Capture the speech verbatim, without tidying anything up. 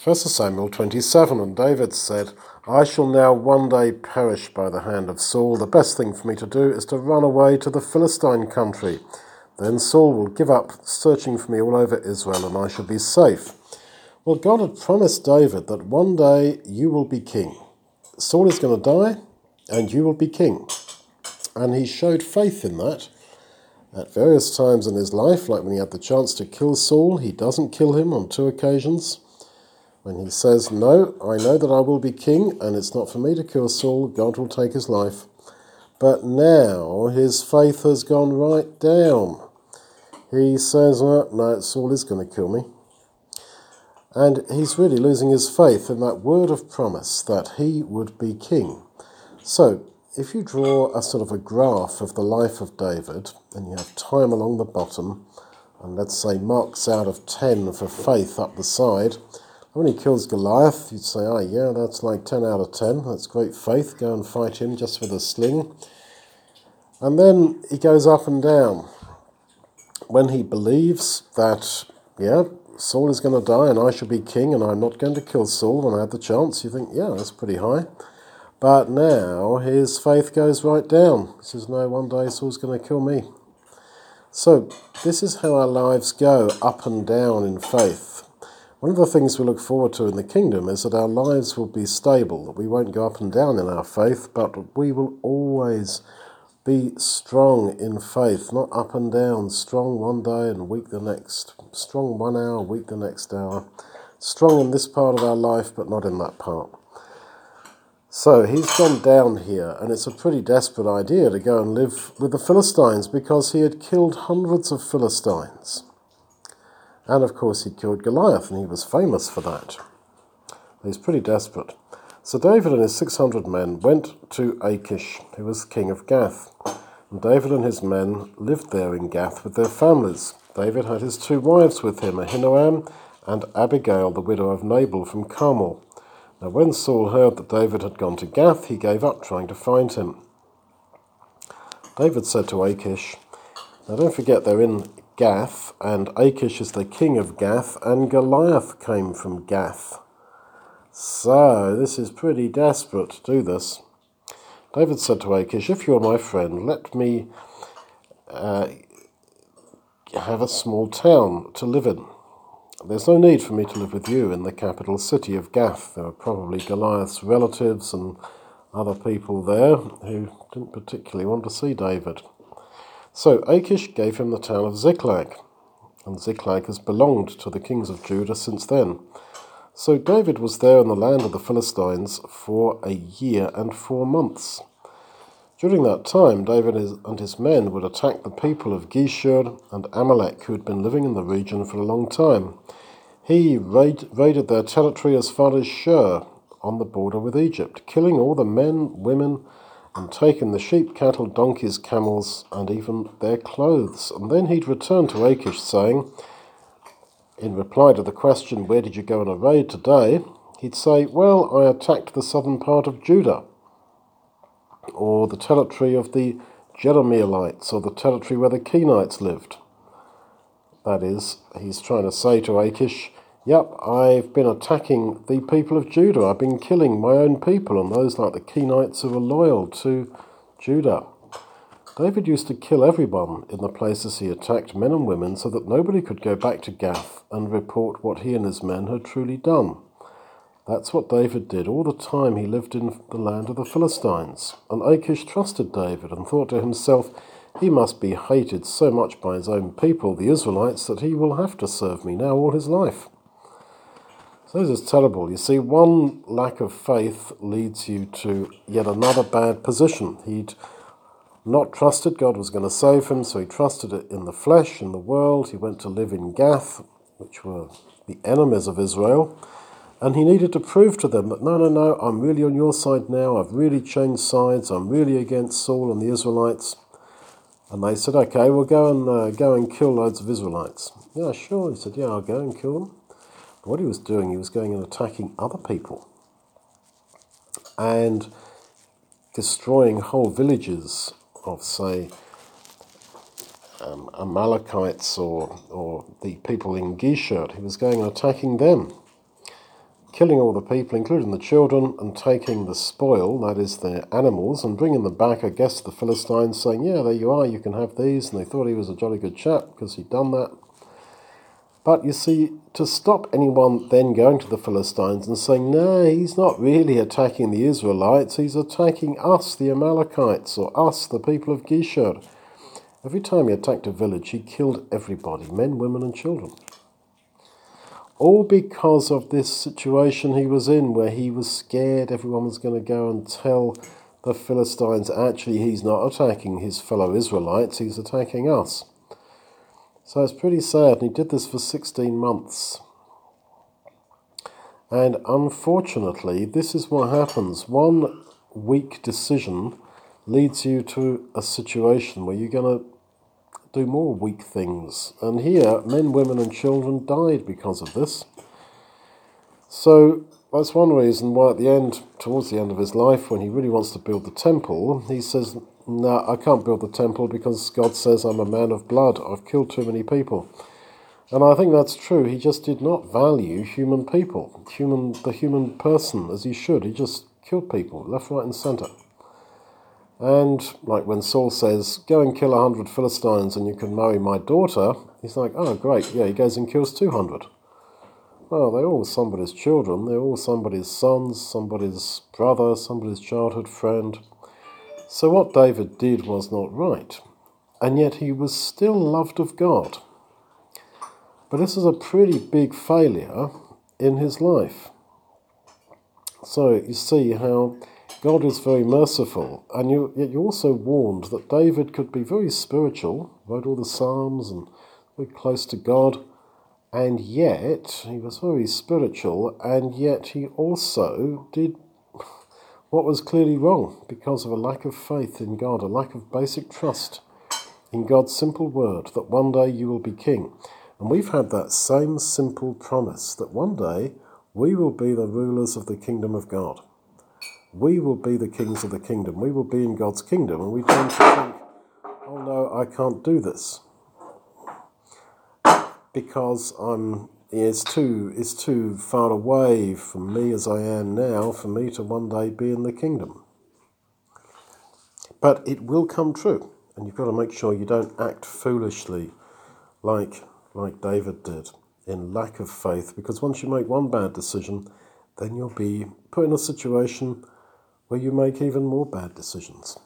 First Samuel twenty-seven, and David said, I shall now one day perish by the hand of Saul. The best thing for me to do is to run away to the Philistine country. Then Saul will give up searching for me all over Israel, and I shall be safe. Well, God had promised David that one day you will be king. Saul is going to die, and you will be king. And he showed faith in that at various times in his life, like when he had the chance to kill Saul. He doesn't kill him on two occasions. When he says, no, I know that I will be king, and it's not for me to kill Saul, God will take his life. But now his faith has gone right down. He says, oh, no, Saul is going to kill me. And he's really losing his faith in that word of promise that he would be king. So, if you draw a sort of a graph of the life of David, and you have time along the bottom, and let's say marks out of ten for faith up the side, when he kills Goliath, you'd say, oh yeah, that's like ten out of ten, that's great faith, go and fight him just with a sling. And then he goes up and down. When he believes that, yeah, Saul is going to die and I shall be king and I'm not going to kill Saul when I have the chance, you think, yeah, that's pretty high. But now his faith goes right down. He says, no, one day Saul's going to kill me. So this is how our lives go, up and down in faith. One of the things we look forward to in the kingdom is that our lives will be stable, that we won't go up and down in our faith, but we will always be strong in faith, not up and down, strong one day and weak the next, strong one hour, weak the next hour, strong in this part of our life, but not in that part. So he's gone down here, and it's a pretty desperate idea to go and live with the Philistines because he had killed hundreds of Philistines. And of course he killed Goliath, and he was famous for that. He's pretty desperate. So David and his six hundred men went to Achish, who was king of Gath. And David and his men lived there in Gath with their families. David had his two wives with him, Ahinoam and Abigail, the widow of Nabal from Carmel. Now when Saul heard that David had gone to Gath, he gave up trying to find him. David said to Achish, now don't forget they're in Gath, and Achish is the king of Gath, and Goliath came from Gath. So this is pretty desperate to do this. David said to Achish, if you're my friend, let me uh, have a small town to live in. There's no need for me to live with you in the capital city of Gath. There were probably Goliath's relatives and other people there who didn't particularly want to see David. So Achish gave him the town of Ziklag, and Ziklag has belonged to the kings of Judah since then. So David was there in the land of the Philistines for a year and four months. During that time, David and his men would attack the people of Geshur and Amalek, who had been living in the region for a long time. He raid, raided their territory as far as Shur, on the border with Egypt, killing all the men, women, and taking the sheep, cattle, donkeys, camels, and even their clothes. And then he'd return to Achish, saying, in reply to the question, where did you go on a raid today? He'd say, well, I attacked the southern part of Judah, or the territory of the Jerahmeelites, or the territory where the Kenites lived. That is, he's trying to say to Achish, yep, I've been attacking the people of Judah. I've been killing my own people, and those like the Kenites who were loyal to Judah. David used to kill everyone in the places he attacked, men and women, so that nobody could go back to Gath and report what he and his men had truly done. That's what David did all the time he lived in the land of the Philistines. And Achish trusted David and thought to himself, he must be hated so much by his own people, the Israelites, that he will have to serve me now all his life. So this is terrible. You see, one lack of faith leads you to yet another bad position. He'd not trusted God was going to save him, so he trusted it in the flesh, in the world. He went to live in Gath, which were the enemies of Israel. And he needed to prove to them that, no, no, no, I'm really on your side now. I've really changed sides. I'm really against Saul and the Israelites. And they said, okay, we'll go and uh, go and kill loads of Israelites. Yeah, sure. He said, yeah, I'll go and kill them. But what he was doing, he was going and attacking other people and destroying whole villages of, say, um, Amalekites or, or the people in Geshur. He was going and attacking them. killing all the people, including the children, and taking the spoil, that is their animals, and bringing them back, I guess, to the Philistines, saying, yeah, there you are, you can have these. And they thought he was a jolly good chap because he'd done that. But you see, to stop anyone then going to the Philistines and saying, no, he's not really attacking the Israelites, he's attacking us, the Amalekites, or us, the people of Geshur. Every time he attacked a village, he killed everybody, men, women, and children. All because of this situation he was in, where he was scared everyone was going to go and tell the Philistines, actually, he's not attacking his fellow Israelites, he's attacking us. So it's pretty sad, and he did this for sixteen months. And unfortunately, this is what happens. One weak decision leads you to a situation where you're going to do more weak things. And here, men, women, and children died because of this. So that's one reason why at the end, towards the end of his life, when he really wants to build the temple, he says, no, I can't build the temple because God says I'm a man of blood. I've killed too many people. And I think that's true. He just did not value human people, human, the human person as he should. He just killed people, left, right, and centre. And like when Saul says, go and kill a hundred Philistines and you can marry my daughter, he's like, oh, great. Yeah, he goes and kills two hundred. Well, they're all somebody's children. They're all somebody's sons, somebody's brother, somebody's childhood friend. So what David did was not right. And yet he was still loved of God. But this is a pretty big failure in his life. So you see how God is very merciful, and you, yet you also warned that David could be very spiritual, wrote all the Psalms and very close to God, and yet he was very spiritual, and yet he also did what was clearly wrong because of a lack of faith in God, a lack of basic trust in God's simple word that one day you will be king. And we've had that same simple promise that one day we will be the rulers of the kingdom of God. We will be the kings of the kingdom. We will be in God's kingdom. And we tend to think, oh no, I can't do this. Because I'm it's too it's too far away from me as I am now for me to one day be in the kingdom. But it will come true. And you've got to make sure you don't act foolishly like, like David did, in lack of faith. Because once you make one bad decision, then you'll be put in a situation where you make even more bad decisions.